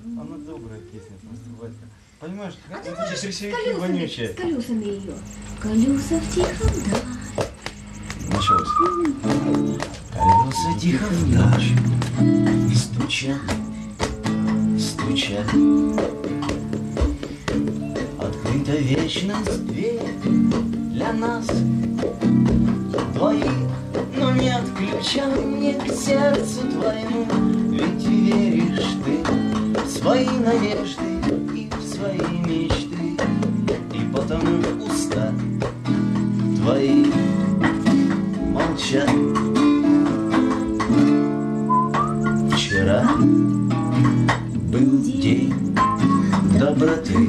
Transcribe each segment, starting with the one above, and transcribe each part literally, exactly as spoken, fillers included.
Она добрая песня, просто Валька. Понимаешь, А вот ты эти можешь с красивики колесами, вонючие. с колесами ее. Колеса в тихом даль. Началось. Колеса тихо в ночь стучат, стучат. Открыта вечность дверь для нас двоих, но нет ключа мне к сердцу твоему. Ведь веришь ты в свои надежды и в свои мечты, и потому уста твои молчат. Вчера был день доброты,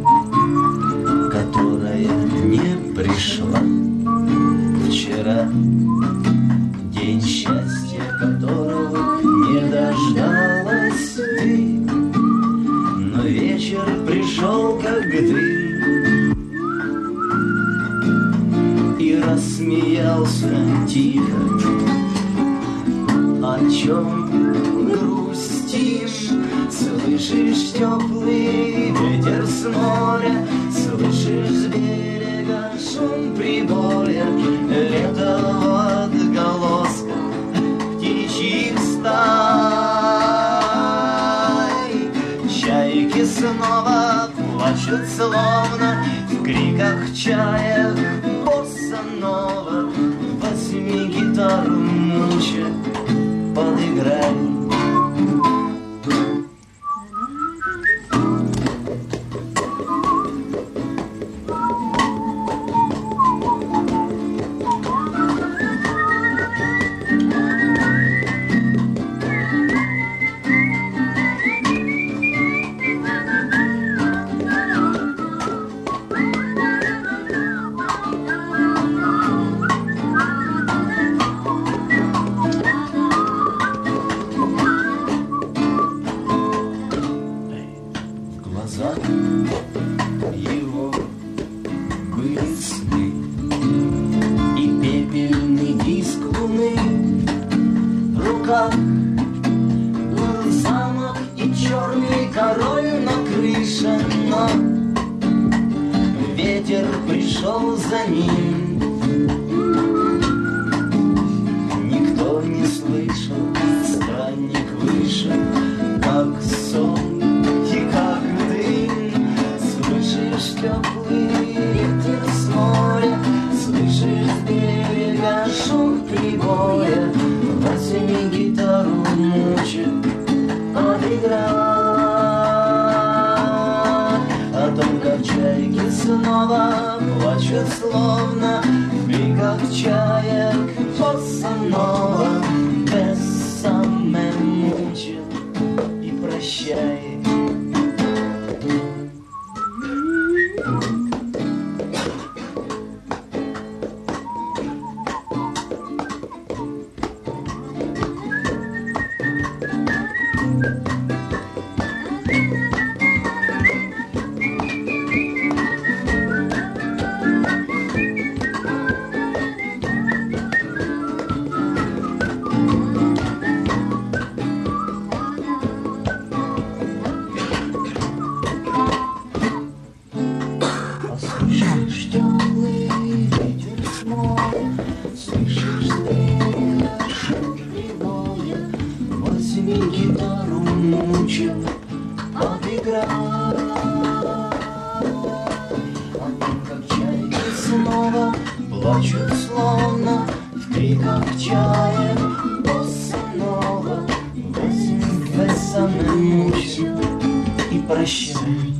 которая не пришла. Вчера день счастья, которого не дождалась ты. Но вечер пришел, как дым, и рассмеялся тихо. О чем грустишь? Слышишь теплый ветер с моря, слышишь с берега шум прибоя, лето в отголосках птичьих стай. Чайки снова плачут, словно в криках чаек босса-нова. Возьми гитару, муча, подыграй. Его были сны и пепельный диск луны. В руках был замок и черный король на крыше, но ветер пришел за ним. Никто не слышал, странник вышел, как сон. Теплый ветер с моря, слышишь с берега шум прибоя. Возьми гитару, муча, подыграй. О том, как чайки снова плачут, словно в криках чаек босса-нова. Бессаме муча и прощай. Слышишь теплый ветер с моря, слышишь с берега шум прибоя. Возьми гитару, муча, подыграй. О том, как чайки снова плачут, словно в криках чаек босса-нова. Возьми бессаме муча и прощай.